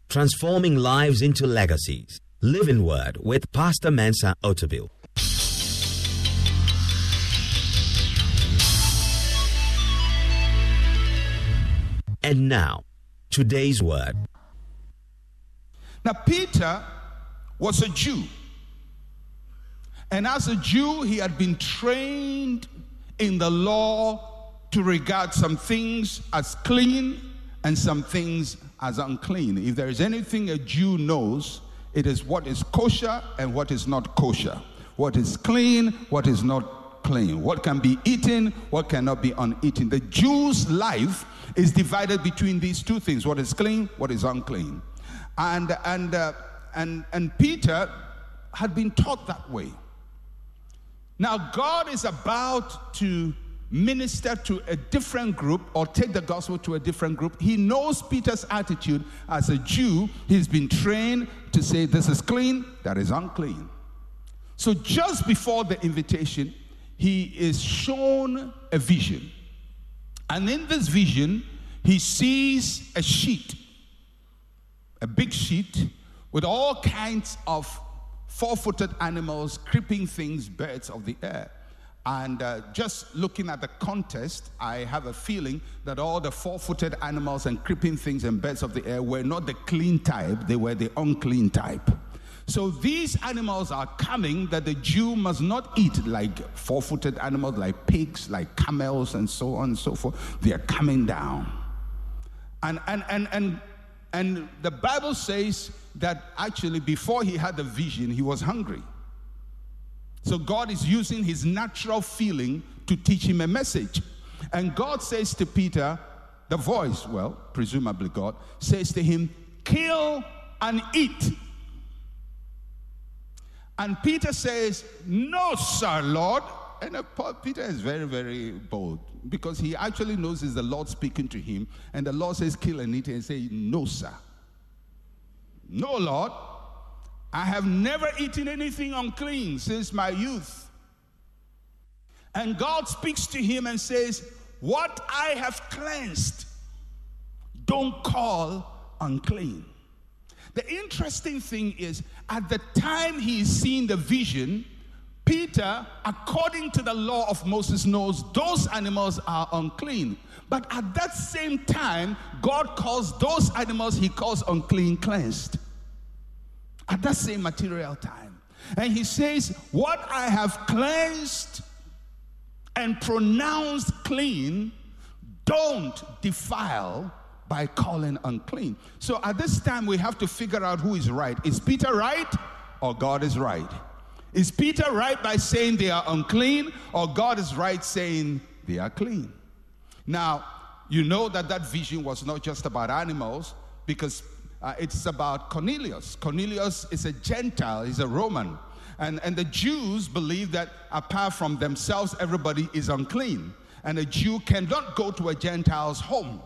transforming lives into legacies. Living Word with Pastor Mensa Otabil. And now, today's word. Now, Peter was a Jew. And as a Jew, he had been trained in the law to regard some things as clean and some things as unclean. If there is anything a Jew knows, it is what is kosher and what is not kosher. What is clean, what is not clean. What can be eaten, what cannot be uneaten. The Jew's life is divided between these two things: what is clean, what is unclean. And Peter had been taught that way. Now God is about to minister to a different group or take the gospel to a different group. He knows Peter's attitude as a Jew. He's been trained to say this is clean, that is unclean. So just before the invitation, he is shown a vision. And in this vision, he sees a sheet, a big sheet with all kinds of four-footed animals, creeping things, birds of the air. And just looking at the context, I have a feeling that all the four-footed animals and creeping things and birds of the air were not the clean type, they were the unclean type. So these animals are coming that the Jew must not eat, like four-footed animals, like pigs, like camels, and so on and so forth. They are coming down. And the Bible says that actually before he had the vision, he was hungry. So God is using his natural feeling to teach him a message. And God says to Peter, the voice, well, presumably God, says to him, kill and eat. And Peter says, no, sir, Lord. And Peter is very, very bold because he actually knows it's the Lord speaking to him. And the Lord says, kill and eat. And he says, no, sir. No, Lord. I have never eaten anything unclean since my youth. And God speaks to him and says, what I have cleansed, don't call unclean. The interesting thing is, at the time he is seeing the vision, Peter, according to the law of Moses, knows those animals are unclean. But at that same time, God calls those animals he calls unclean cleansed. At that same material time. And he says, what I have cleansed and pronounced clean, don't defile by calling unclean. So at this time, we have to figure out who is right. Is Peter right or God is right? Is Peter right by saying they are unclean, or God is right saying they are clean? Now, you know that vision was not just about animals, because it's about Cornelius. Cornelius is a Gentile, he's a Roman. And the Jews believe that apart from themselves, everybody is unclean. And a Jew cannot go to a Gentile's home.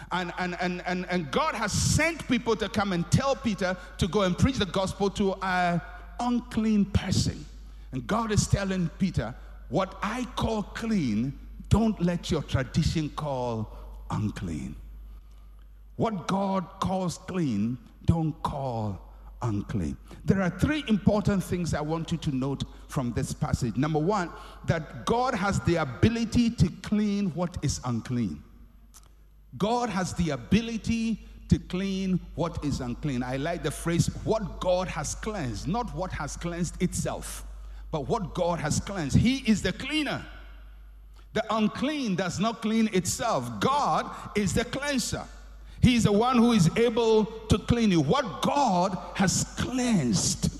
And God has sent people to come and tell Peter to go and preach the gospel to an unclean person. And God is telling Peter, what I call clean, don't let your tradition call unclean. What God calls clean, don't call unclean. There are three important things I want you to note from this passage. Number one, that God has the ability to clean what is unclean. God has the ability to clean what is unclean. I like the phrase, what God has cleansed, not what has cleansed itself, but what God has cleansed. He is the cleaner. The unclean does not clean itself. God is the cleanser. He is the one who is able to clean you. What God has cleansed.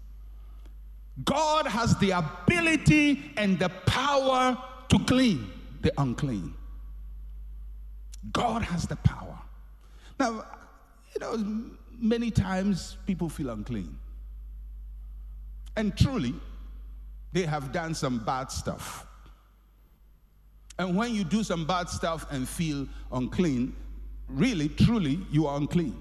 God has the ability and the power to clean the unclean. God has the power. Now, many times people feel unclean. And truly, they have done some bad stuff. And when you do some bad stuff and feel unclean, really, truly, you are unclean.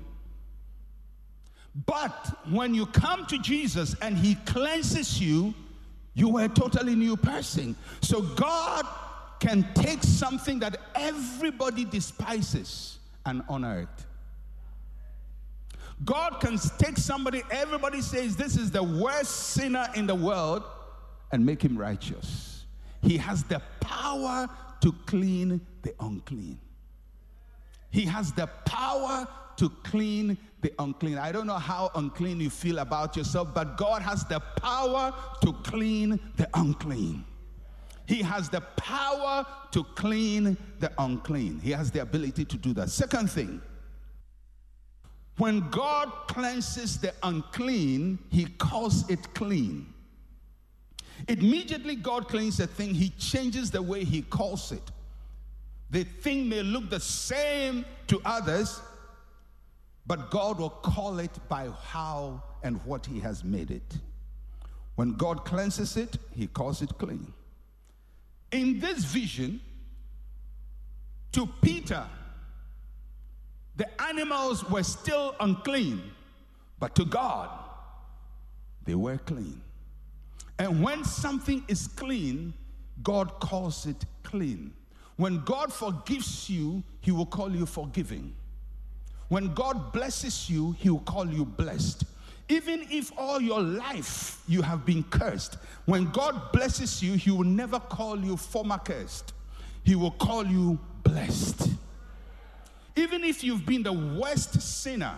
But when you come to Jesus and he cleanses you, you are a totally new person. So God can take something that everybody despises and honor it. God can take somebody, everybody says this is the worst sinner in the world, and make him righteous. He has the power to clean the unclean. He has the power to clean the unclean. I don't know how unclean you feel about yourself, but God has the power to clean the unclean. He has the power to clean the unclean. He has the ability to do that. Second thing, when God cleanses the unclean, he calls it clean. Immediately God cleans a thing, he changes the way he calls it. The thing may look the same to others, but God will call it by how and what he has made it. When God cleanses it, he calls it clean. In this vision, to Peter, the animals were still unclean, but to God, they were clean. And when something is clean, God calls it clean. When God forgives you, he will call you forgiving. When God blesses you, he will call you blessed. Even if all your life you have been cursed, when God blesses you, he will never call you former cursed. He will call you blessed. Even if you've been the worst sinner,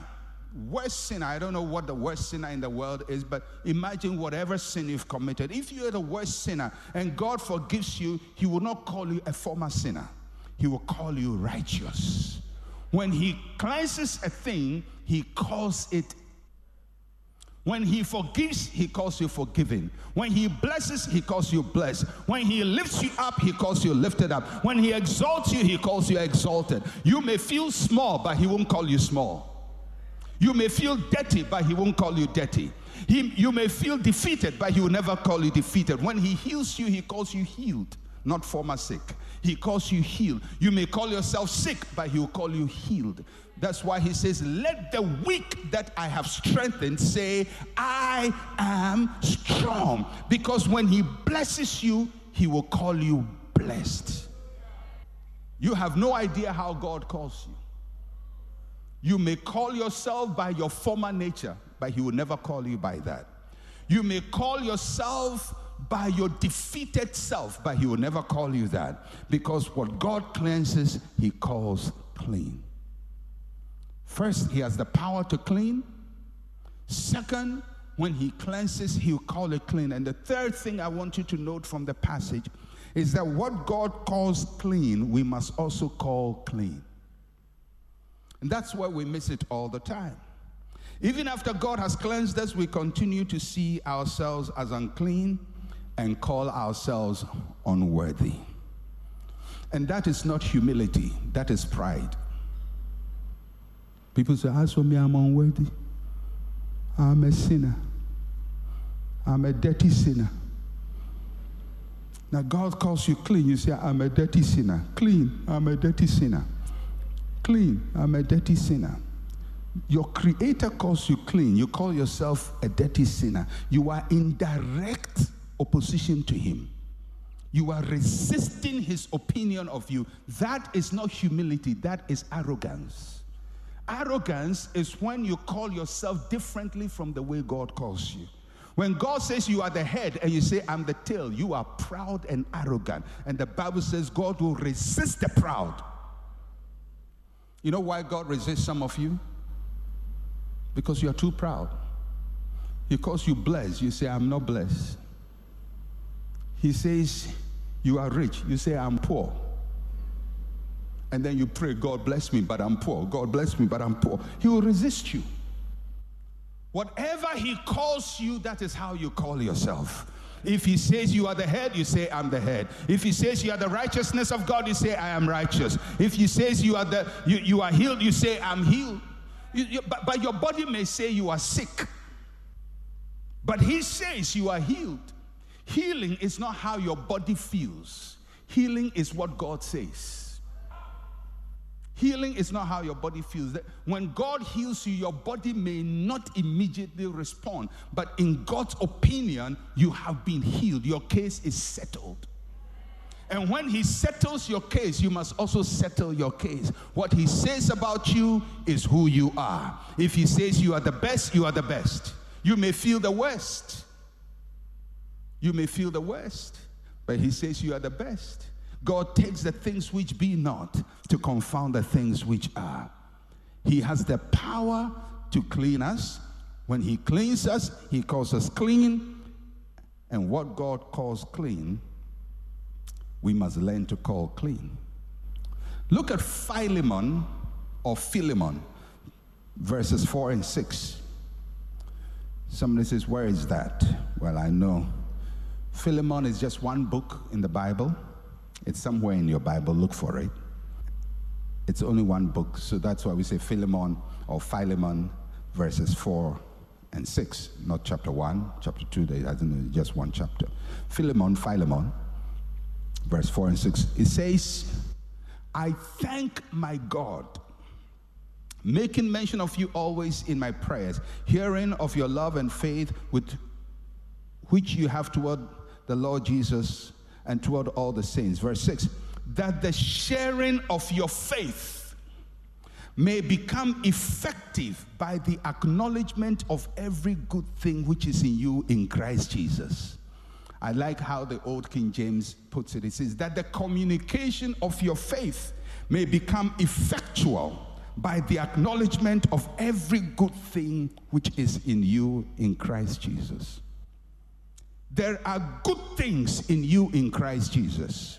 I don't know what the worst sinner in the world is, but imagine whatever sin you've committed. If you're the worst sinner and God forgives you, he will not call you a former sinner. He will call you righteous. When he cleanses a thing, he calls it. When he forgives, he calls you forgiven. When he blesses, he calls you blessed. When he lifts you up, he calls you lifted up. When he exalts you, he calls you exalted. You may feel small, but he won't call you small. You may feel dirty, but he won't call you dirty. You may feel defeated, but he will never call you defeated. When he heals you, he calls you healed, not former sick. He calls you healed. You may call yourself sick, but he will call you healed. That's why he says, let the weak that I have strengthened say, I am strong. Because when he blesses you, he will call you blessed. You have no idea how God calls you. You may call yourself by your former nature, but he will never call you by that. You may call yourself by your defeated self, but he will never call you that. Because what God cleanses, he calls clean. First, he has the power to clean. Second, when he cleanses, he'll call it clean. And the third thing I want you to note from the passage is that what God calls clean, we must also call clean. And that's where we miss it all the time. Even after God has cleansed us, we continue to see ourselves as unclean and call ourselves unworthy. And that is not humility, that is pride. People say, as for me, I'm unworthy. I'm a sinner. I'm a dirty sinner. Now God calls you clean. You say, I'm a dirty sinner. Clean, I'm a dirty sinner. Clean, I'm a dirty sinner. Your creator calls you clean. You call yourself a dirty sinner. You are in direct opposition to him. You are resisting his opinion of you. That is not humility, that is arrogance. Arrogance is when you call yourself differently from the way God calls you. When God says you are the head and you say, I'm the tail, you are proud and arrogant. And the Bible says God will resist the proud. You know why God resists some of you? Because you are too proud. He calls you blessed. You say, I'm not blessed. He says, you are rich. You say, I'm poor. And then you pray, God bless me, but I'm poor. God bless me, but I'm poor. He will resist you. Whatever he calls you, that is how you call yourself. If he says you are the head, you say, I'm the head. If he says you are the righteousness of God, you say, I am righteous. If he says you are healed, you say, I'm healed. But your body may say you are sick. But he says you are healed. Healing is not how your body feels. Healing is what God says. Healing is not how your body feels. When God heals you, your body may not immediately respond. But in God's opinion, you have been healed. Your case is settled. And when he settles your case, you must also settle your case. What he says about you is who you are. If he says you are the best, you are the best. You may feel the worst. You may feel the worst, but he says you are the best. God takes the things which be not to confound the things which are. He has the power to clean us. When he cleans us, he calls us clean. And what God calls clean, we must learn to call clean. Look at Philemon or Philemon, verses 4 and 6. Somebody says, where is that? Well, I know. Philemon is just one book in the Bible. It's somewhere in your Bible. Look for it. It's only one book, so that's why we say Philemon or Philemon, verses 4 and 6, not chapter 1, chapter 2, there isn't just one chapter. Philemon, verse 4 and 6. It says, I thank my God, making mention of you always in my prayers, hearing of your love and faith with which you have toward the Lord Jesus and toward all the saints. Verse 6, that the sharing of your faith may become effective by the acknowledgement of every good thing which is in you in Christ Jesus. I like how the old King James puts it. It says that the communication of your faith may become effectual by the acknowledgement of every good thing which is in you in Christ Jesus. There are good things in you in Christ Jesus.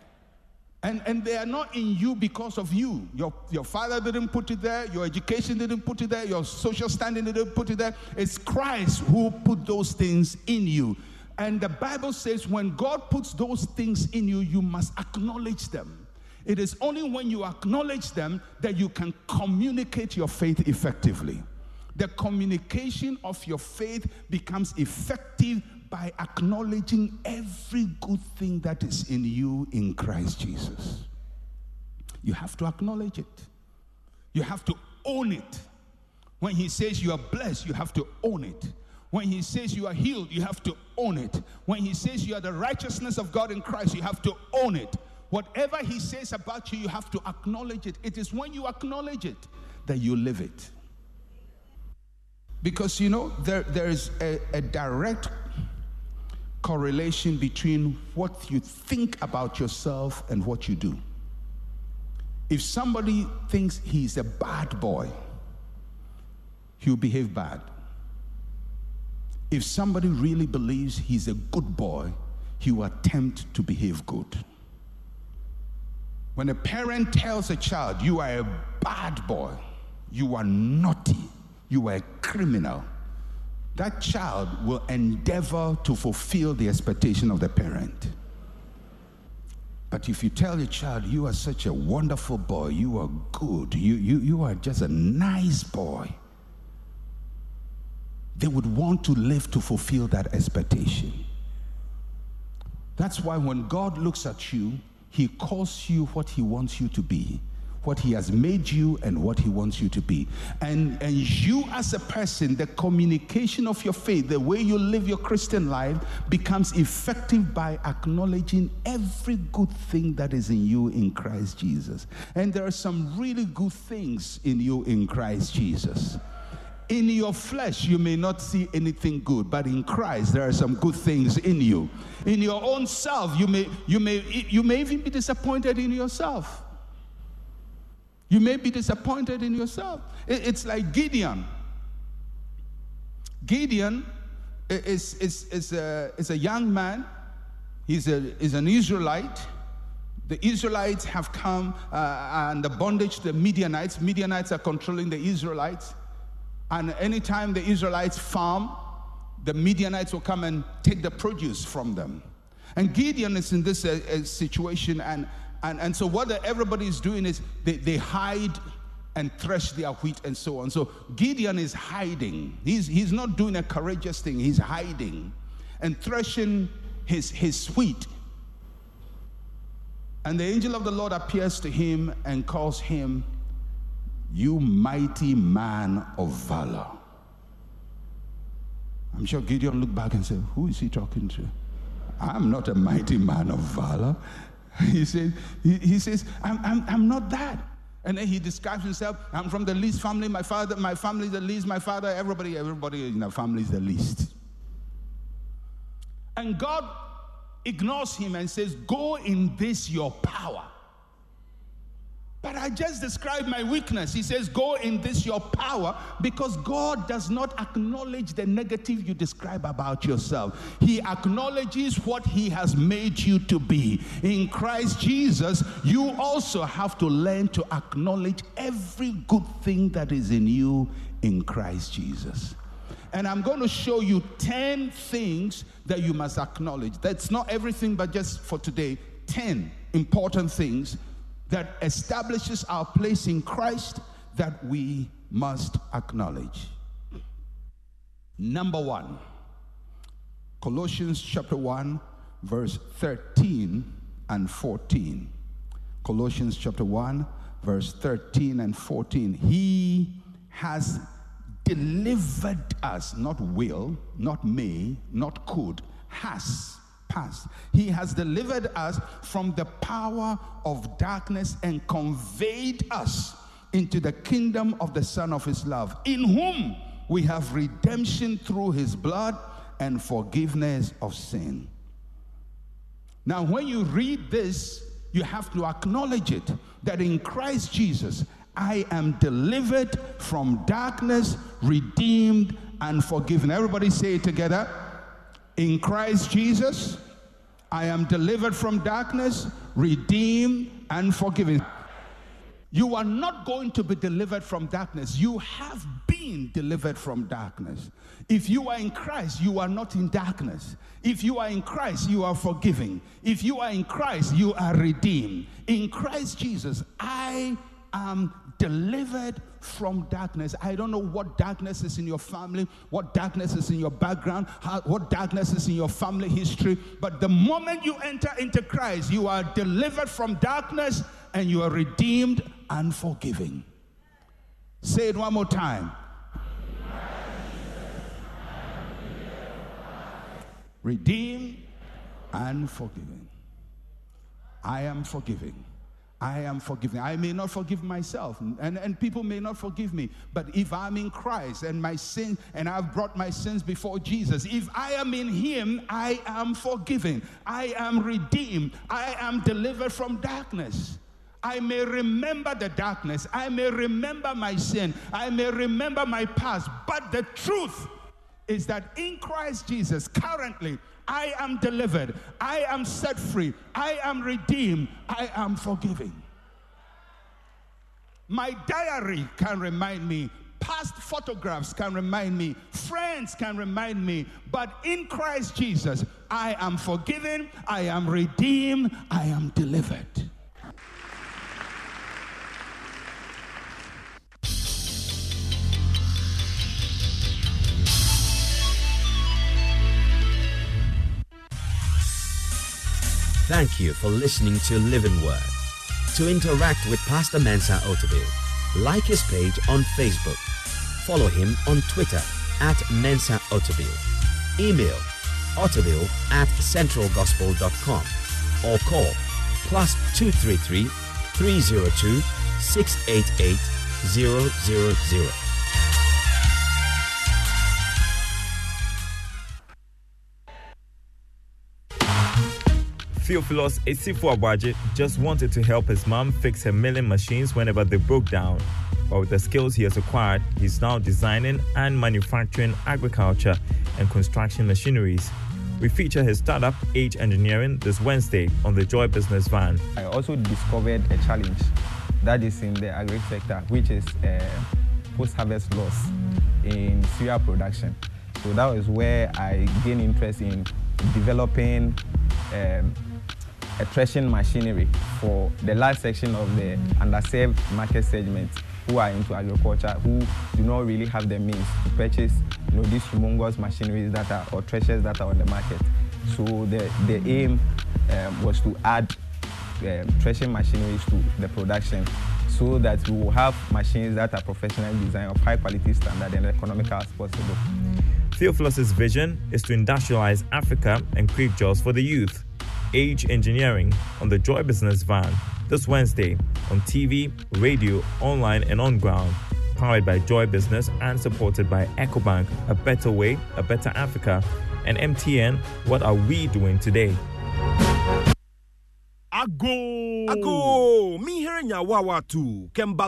And they are not in you because of you. Your father didn't put it there. Your education didn't put it there. Your social standing didn't put it there. It's Christ who put those things in you. And the Bible says when God puts those things in you, you must acknowledge them. It is only when you acknowledge them that you can communicate your faith effectively. The communication of your faith becomes effective by acknowledging every good thing that is in you in Christ Jesus. You have to acknowledge it. You have to own it. When he says you are blessed, you have to own it. When he says you are healed, you have to own it. When he says you are the righteousness of God in Christ, you have to own it. Whatever he says about you, you have to acknowledge it. It is when you acknowledge it that you live it. Because, you know, there is a direct correlation between what you think about yourself and what you do. If somebody thinks he's a bad boy, he'll behave bad. If somebody really believes he's a good boy, he will attempt to behave good. When a parent tells a child, you are a bad boy, you are naughty, you are a criminal, that child will endeavor to fulfill the expectation of the parent. But if you tell your child, you are such a wonderful boy, you are good, you are just a nice boy, they would want to live to fulfill that expectation. That's why when God looks at you, he calls you what he wants you to be, what he has made you and what he wants you to be. And you as a person, the communication of your faith, the way you live your Christian life becomes effective by acknowledging every good thing that is in you in Christ Jesus. And there are some really good things in you in Christ Jesus. In your flesh, you may not see anything good, but in Christ, there are some good things in you. In your own self, you may even be disappointed in yourself. You may be disappointed in yourself. It's like Gideon. Gideon is a young man. He's an Israelite. The Israelites have come under bondage to the Midianites. Midianites are controlling the Israelites. And anytime the Israelites farm, the Midianites will come and take the produce from them. And Gideon is in this situation, and so what everybody is doing is they hide and thresh their wheat and so on. So Gideon is hiding. He's not doing a courageous thing. He's hiding and threshing his wheat. And the angel of the Lord appears to him and calls him, you mighty man of valor. I'm sure Gideon looked back and said, who is he talking to? I'm not a mighty man of valor. He says, I'm not that. And then he describes himself, I'm from the least family, my family is the least, my father, everybody in our family is the least. And God ignores him and says, go in this your power. But I just described my weakness. He says, go in this your power, because God does not acknowledge the negative you describe about yourself. He acknowledges what he has made you to be. In Christ Jesus, you also have to learn to acknowledge every good thing that is in you in Christ Jesus. And I'm going to show you 10 things that you must acknowledge. That's not everything, but just for today, 10 important things that establishes our place in Christ that we must acknowledge. Number 1, Colossians chapter 1, verse 13 and 14. Colossians chapter 1, verse 13 and 14. He has delivered us, not will, not may, not could, has. Past. He has delivered us from the power of darkness and conveyed us into the kingdom of the Son of his love, in whom we have redemption through his blood and forgiveness of sin. Now, when you read this, you have to acknowledge it, that in Christ Jesus, I am delivered from darkness, redeemed, and forgiven. Everybody say it together. In Christ Jesus, I am delivered from darkness, redeemed, and forgiven. You are not going to be delivered from darkness. You have been delivered from darkness. If you are in Christ, you are not in darkness. If you are in Christ, you are forgiven. If you are in Christ, you are redeemed. In Christ Jesus, I am delivered from darkness. I don't know what darkness is in your family, what darkness is in your background, what darkness is in your family history, but the moment you enter into Christ, you are delivered from darkness and you are redeemed and forgiven. Say it one more time. Redeemed and forgiven. I am forgiven. I am forgiven. I may not forgive myself, and people may not forgive me, but if I'm in Christ and my sin, and I've brought my sins before Jesus, if I am in him, I am forgiven. I am redeemed. I am delivered from darkness. I may remember the darkness. I may remember my sin. I may remember my past, but the truth is that in Christ Jesus, currently, I am delivered. I am set free. I am redeemed. I am forgiven. My diary can remind me. Past photographs can remind me. Friends can remind me. But in Christ Jesus, I am forgiven. I am redeemed. I am delivered. Thank you for listening to Living Word. To interact with Pastor Mensa Otabil, like his page on Facebook. Follow him on Twitter @Mensa Otabil. Email otabil@centralgospel.com or call +233 302 688 000. Theophilus Esifu-Abaji just wanted to help his mom fix her milling machines whenever they broke down. But with the skills he has acquired, he's now designing and manufacturing agriculture and construction machineries. We feature his startup, Age Engineering, this Wednesday on the Joy Business Van. I also discovered a challenge that is in the agri sector, which is post-harvest loss in cereal production. So that was where I gained interest in developing a threshing machinery for the large section of the underserved market segment who are into agriculture, who do not really have the means to purchase, these humongous machineries that are, or threshers that are on the market. So the aim was to add threshing machineries to the production so that we will have machines that are professionally designed of high quality standard and economical as possible. Theophilus's vision is to industrialize Africa and create jobs for the youth. Age Engineering on the Joy Business Van this Wednesday on TV, radio, online, and on ground. Powered by Joy Business and supported by EcoBank, A Better Way, A Better Africa, and MTN, What Are We Doing Today? Ago! Mi hearing ya wawa too. Kemba